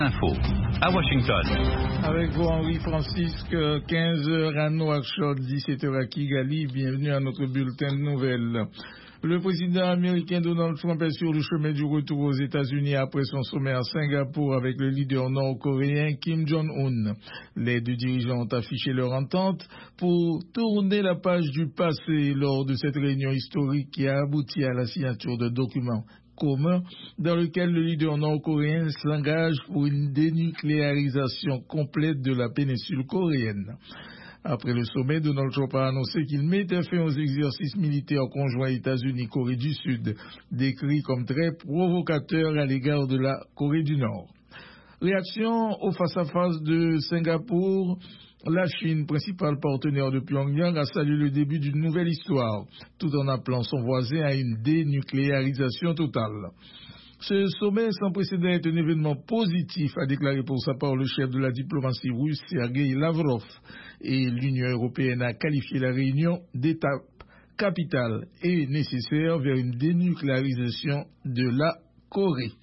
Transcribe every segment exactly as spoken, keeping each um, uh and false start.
Info à Washington. Avec vous, Henri Francisque, quinze heures à Nouakchott, dix-sept heures à Kigali. Bienvenue à notre bulletin de nouvelles. Le président américain Donald Trump est sur le chemin du retour aux États-Unis après son sommet à Singapour avec le leader nord-coréen Kim Jong-un. Les deux dirigeants ont affiché leur entente pour tourner la page du passé lors de cette réunion historique qui a abouti à la signature de documents commun dans lequel le leader nord-coréen s'engage pour une dénucléarisation complète de la péninsule coréenne. Après le sommet, Donald Trump a annoncé qu'il mettait fin aux exercices militaires conjoints États-Unis-Corée du Sud, décrits comme très provocateurs à l'égard de la Corée du Nord. Réaction au face-à-face de Singapour. La Chine, principal partenaire de Pyongyang, a salué le début d'une nouvelle histoire, tout en appelant son voisin à une dénucléarisation totale. Ce sommet sans précédent est un événement positif, a déclaré pour sa part le chef de la diplomatie russe, Sergei Lavrov, et l'Union européenne a qualifié la réunion d'étape capitale et nécessaire vers une dénucléarisation de la Corée.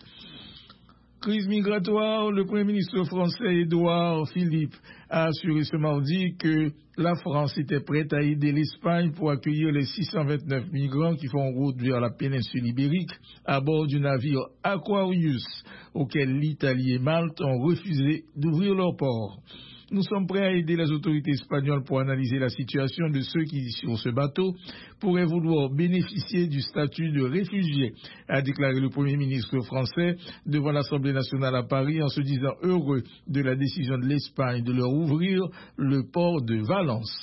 Crise migratoire, le Premier ministre français Édouard Philippe a assuré ce mardi que la France était prête à aider l'Espagne pour accueillir les six cent vingt-neuf migrants qui font route vers la péninsule ibérique à bord du navire Aquarius, auquel l'Italie et Malte ont refusé d'ouvrir leurs ports. Nous sommes prêts à aider les autorités espagnoles pour analyser la situation de ceux qui, sur ce bateau, pourraient vouloir bénéficier du statut de réfugiés, a déclaré le Premier ministre français devant l'Assemblée nationale à Paris en se disant heureux de la décision de l'Espagne de leur ouvrir le port de Valence.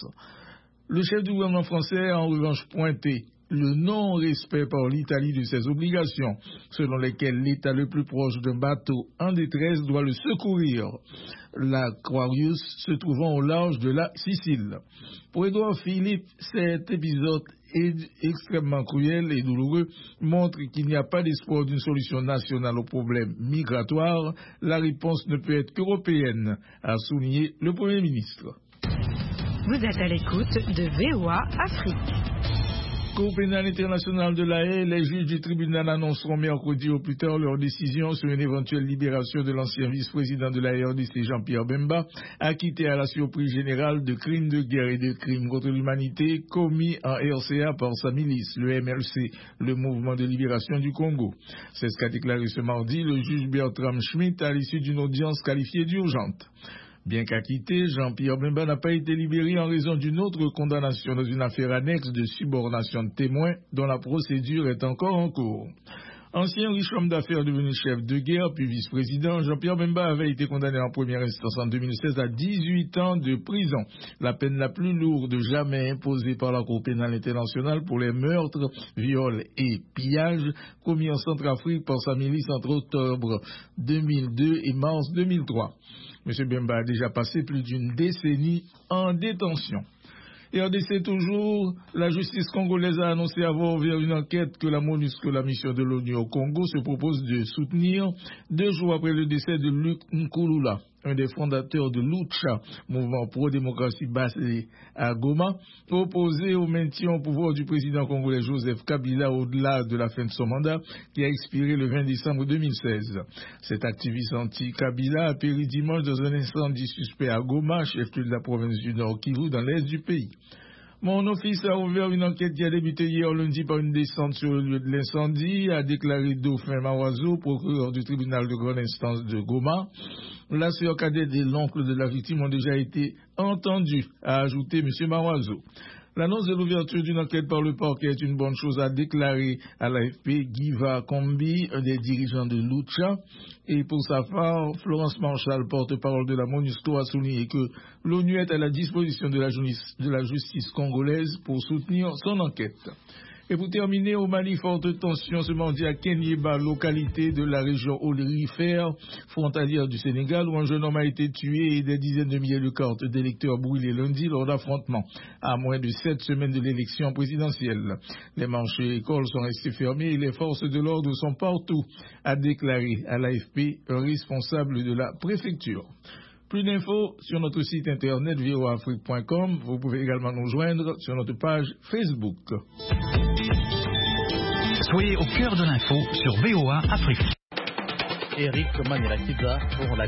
Le chef du gouvernement français a en revanche pointé le non-respect par l'Italie de ses obligations, selon lesquelles l'État le plus proche d'un bateau en détresse doit le secourir, l'Aquarius se trouvant au large de la Sicile. Pour Édouard Philippe, cet épisode est extrêmement cruel et douloureux, montre qu'il n'y a pas d'espoir d'une solution nationale au problème migratoire. La réponse ne peut être qu'européenne, a souligné le Premier ministre. Vous êtes à l'écoute de V O A Afrique. Cour pénale internationale de La Haye, les juges du tribunal annonceront mercredi au plus tard leur décision sur une éventuelle libération de l'ancien vice-président de la R D C, Jean-Pierre Bemba, acquitté à la surprise générale de crimes de guerre et de crimes contre l'humanité commis en R C A par sa milice, le M L C, le Mouvement de libération du Congo. C'est ce qu'a déclaré ce mardi le juge Bertram Schmitt à l'issue d'une audience qualifiée d'urgente. Bien qu'acquitté, Jean-Pierre Bemba n'a pas été libéré en raison d'une autre condamnation dans une affaire annexe de subornation de témoins dont la procédure est encore en cours. Ancien riche homme d'affaires devenu chef de guerre puis vice-président, Jean-Pierre Bemba avait été condamné en première instance en deux mille seize à dix-huit ans de prison, la peine la plus lourde jamais imposée par la Cour pénale internationale pour les meurtres, viols et pillages commis en Centrafrique par sa milice entre octobre deux mille deux et mars deux mille trois. M. Bemba a déjà passé plus d'une décennie en détention. R D C toujours, la justice congolaise a annoncé avoir ouvert une enquête que la MONUSCO, la mission de l'ONU au Congo, se propose de soutenir deux jours après le décès de Luc Nkulula, un des fondateurs de Lucha, mouvement pro-démocratie basé à Goma, opposé au maintien au pouvoir du président congolais Joseph Kabila au-delà de la fin de son mandat qui a expiré le vingt décembre deux mille seize. Cet activiste anti-Kabila a péri dimanche dans un incendie suspect à Goma, chef-lieu de la province du Nord Kivu, dans l'est du pays. Mon office a ouvert une enquête qui a débuté hier lundi par une descente sur le lieu de l'incendie, a déclaré Dauphin Mawazo, procureur du tribunal de grande instance de Goma. La sœur cadette et l'oncle de la victime ont déjà été entendus, a ajouté M. Mawazo. L'annonce de l'ouverture d'une enquête par le parquet est une bonne chose, a déclaré à l'A F P Giva Kombi, un des dirigeants de Lucha. Et pour sa part, Florence Marshall, porte-parole de la MONUSCO, a souligné que l'ONU est à la disposition de la, de la justice congolaise pour soutenir son enquête. Et pour terminer, au Mali, forte tension ce mardi à Kenyeba, localité de la région aurifère, frontalière du Sénégal, où un jeune homme a été tué et des dizaines de milliers de cartes d'électeurs brûlées lundi lors d'affrontements, à moins de sept semaines de l'élection présidentielle. Les marchés et écoles sont restés fermés et les forces de l'ordre sont partout, a déclaré à l'A F P un responsable de la préfecture. Plus d'infos sur notre site internet v o a afrique point com. Vous pouvez également nous joindre sur notre page Facebook. Soyez au cœur de l'info sur V O A Afrique. Eric Manelakiza pour la